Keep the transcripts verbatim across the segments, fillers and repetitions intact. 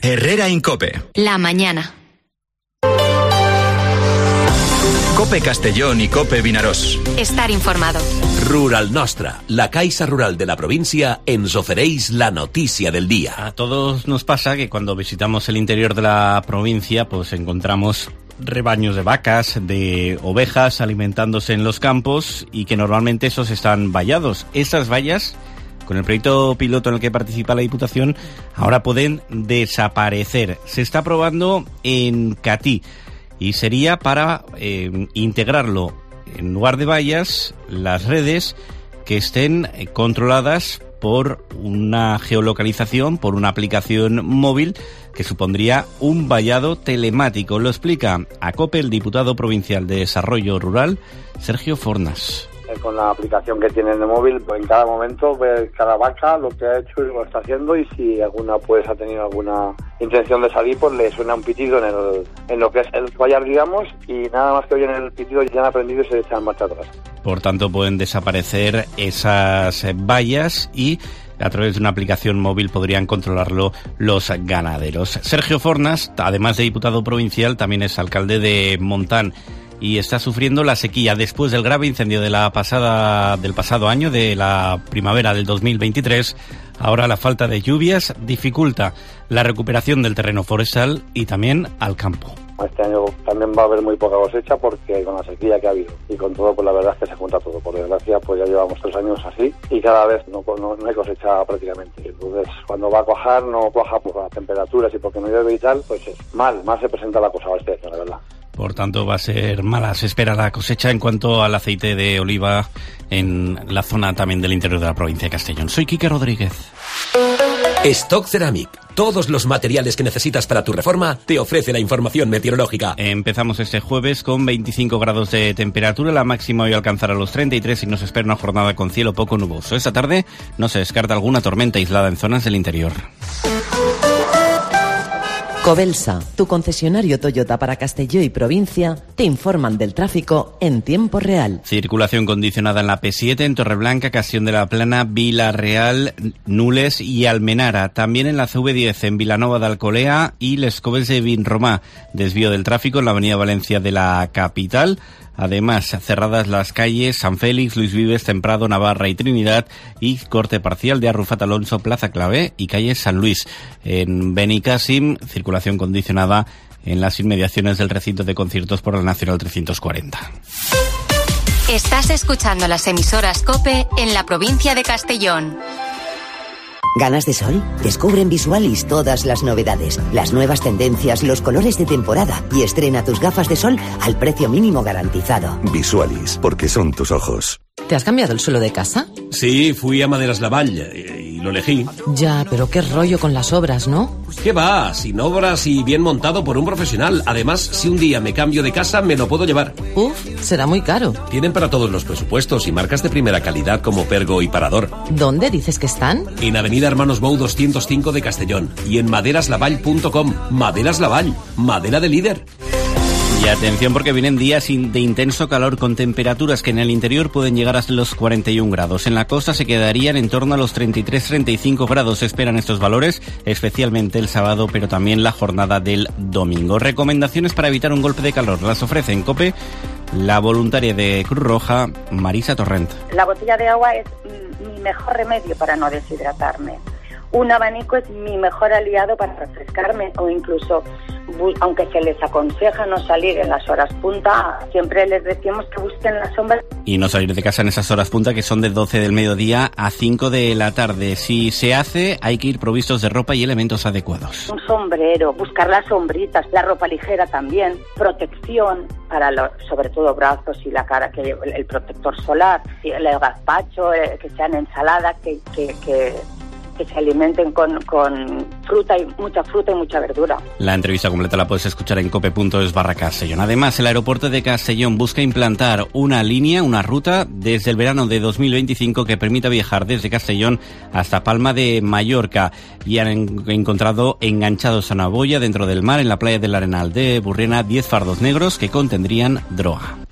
Herrera Incope. La mañana. Cope Castellón y Cope Vinaròs. Estar informado. Rural Nostra, la Caixa Rural de la provincia, ens ofereix la noticia del día. A todos nos pasa que cuando visitamos el interior de la provincia, pues encontramos rebaños de vacas, de ovejas alimentándose en los campos y que normalmente esos están vallados. Esas vallas, con el proyecto piloto en el que participa la Diputación, ahora pueden desaparecer. Se está probando en Catí y sería para eh, integrarlo en lugar de vallas, las redes que estén controladas por una geolocalización, por una aplicación móvil que supondría un vallado telemático. Lo explica a COPE el diputado provincial de Desarrollo Rural, Sergio Fornas. Con la aplicación que tiene en el móvil, pues en cada momento ver cada vaca lo que ha hecho y lo que está haciendo, y si alguna pues ha tenido alguna intención de salir, pues le suena un pitido en el en lo que es el vallar, digamos, y nada más que oyen el pitido ya han aprendido y se echan marcha atrás. Por tanto, pueden desaparecer esas vallas y a través de una aplicación móvil podrían controlarlo los ganaderos. Sergio Fornas, además de diputado provincial, también es alcalde de Montán y está sufriendo la sequía después del grave incendio de la pasada del pasado año, de la primavera del dos mil veintitrés. Ahora la falta de lluvias dificulta la recuperación del terreno forestal y también al campo. Este año también va a haber muy poca cosecha porque con la sequía que ha habido y con todo, pues la verdad es que se junta todo. Por desgracia, pues ya llevamos tres años así y cada vez no, no, no hay cosecha prácticamente. Entonces, cuando va a cuajar, no cuaja por las temperaturas y porque no llueve y tal, pues es mal, mal se presenta la cosa este año, la verdad. Por tanto, va a ser mala. Se espera la cosecha en cuanto al aceite de oliva en la zona también del interior de la provincia de Castellón. Soy Quique Rodríguez. Stock Ceramic. Todos los materiales que necesitas para tu reforma te ofrece la información meteorológica. Empezamos este jueves con veinticinco grados de temperatura. La máxima hoy alcanzará los treinta y tres y nos espera una jornada con cielo poco nuboso. Esta tarde no se descarta alguna tormenta aislada en zonas del interior. Covelsa, tu concesionario Toyota para Castelló y provincia, te informan del tráfico en tiempo real. Circulación condicionada en la P siete, en Torreblanca, Castellón de la Plana, Vila-real, Nules y Almenara. También en la C V diez, en Vilanova de Alcolea y Les Coves de Vinromà. Desvío del tráfico en la avenida Valencia de la capital. Además, cerradas las calles San Félix, Luis Vives, Temprado, Navarra y Trinidad, y corte parcial de Arrufat Alonso, Plaza Clavé y calle San Luis. En Benicàssim, circulación condicionada en las inmediaciones del recinto de conciertos por la Nacional trescientos cuarenta. Estás escuchando las emisoras COPE en la provincia de Castellón. ¿Ganas de sol? Descubre en Visualis todas las novedades, las nuevas tendencias, los colores de temporada y estrena tus gafas de sol al precio mínimo garantizado. Visualis, porque son tus ojos. ¿Te has cambiado el suelo de casa? Sí, fui a Maderas Lavall y lo elegí. Ya, pero qué rollo con las obras, ¿no? ¿Qué va? Sin obras y bien montado por un profesional. Además, si un día me cambio de casa, me lo puedo llevar. Uf, será muy caro. Tienen para todos los presupuestos y marcas de primera calidad como Pergo y Parador. ¿Dónde dices que están? En Avenida Hermanos Bou doscientos cinco de Castellón y en maderas lavall punto com. Maderas Lavall, madera de líder. Y atención porque vienen días de intenso calor con temperaturas que en el interior pueden llegar hasta los cuarenta y un grados. En la costa se quedarían en torno a los treinta y tres a treinta y cinco grados. Se esperan estos valores, especialmente el sábado, pero también la jornada del domingo. Recomendaciones para evitar un golpe de calor. Las ofrece en COPE la voluntaria de Cruz Roja, Marisa Torrent. La botella de agua es mi mejor remedio para no deshidratarme. Un abanico es mi mejor aliado para refrescarme, o incluso, aunque se les aconseja no salir en las horas punta, siempre les decimos que busquen la sombra. Y no salir de casa en esas horas punta, que son de doce del mediodía a cinco de la tarde. Si se hace, hay que ir provistos de ropa y elementos adecuados. Un sombrero, buscar las sombritas, la ropa ligera también, protección para los, sobre todo brazos y la cara, que el protector solar, el gazpacho, que sean ensaladas, que... que, que que se alimenten con, con fruta y mucha fruta y mucha verdura. La entrevista completa la puedes escuchar en cope punto es barra Castellón. Además, el aeropuerto de Castellón busca implantar una línea, una ruta desde el verano de dos mil veinticinco que permita viajar desde Castellón hasta Palma de Mallorca. Y han en- encontrado enganchados a una boya dentro del mar en la playa del Arenal de Burriana diez fardos negros que contendrían droga.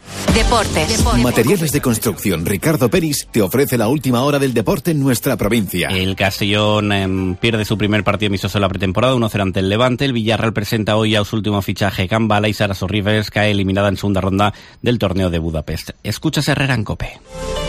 Deportes. Deportes. Materiales de construcción Ricardo Peris te ofrece la última hora del deporte en nuestra provincia. El Castellón eh, pierde su primer partido amistoso en la pretemporada, uno cero ante el Levante. El Villarreal presenta hoy a su último fichaje, Can Bala, y Sarasot Rivers cae eliminada en segunda ronda del torneo de Budapest. Escuchas Herrera en COPE.